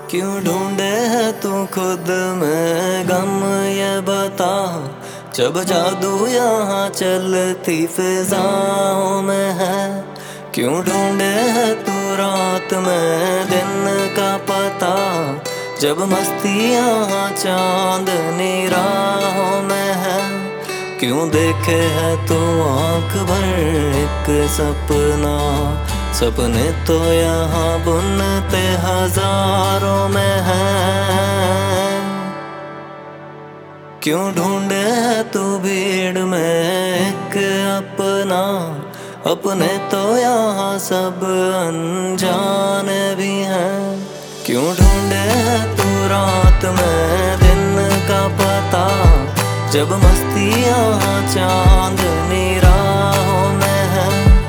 क्यों ढूंढे है तू खुद में गम, ये बता। जब जादू यहाँ चलती फिजाओं में है, क्यों ढूंढे है तू रात में दिन का पता। जब मस्ती यहाँ चांदनी राहों में है, क्यों देखे है तू आँख भर एक सपना। सपने तो यहाँ बुनते हजारों में हैं। क्यों ढूंढे है तू भीड़ में एक अपना। अपने तो यहाँ सब अनजाने भी हैं। क्यों ढूंढे है तू रात में दिन का पता। जब मस्ती यहाँ चांदनी राहों में है।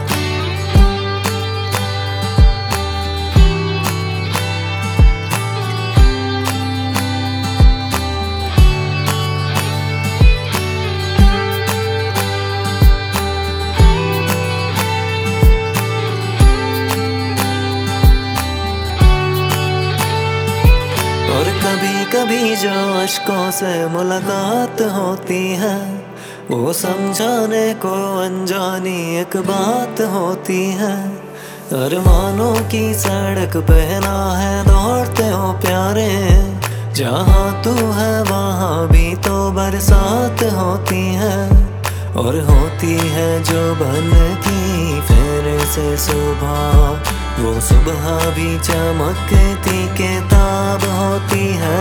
और कभी कभी जो अश्कों से मुलाकात होती है, वो समझाने को अनजानी एक बात होती है। अरमानों की सड़क पे ना है दौड़ते हो प्यारे, जहाँ तू है वहाँ भी तो बरसात होती है। और होती है जो बनती फिर से सुबह, वो सुबह भी चमकती किताब होती है।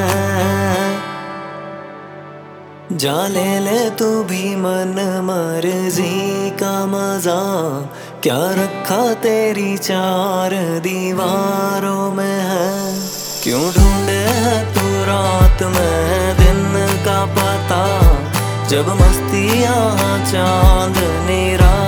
जा ले तू भी मन मर्जी का मजा, क्या रखा तेरी चार दीवारों में है। क्यों ढूंढे है तू रात में दिन का पता। जब मस्ती यहाँ चांदनी रात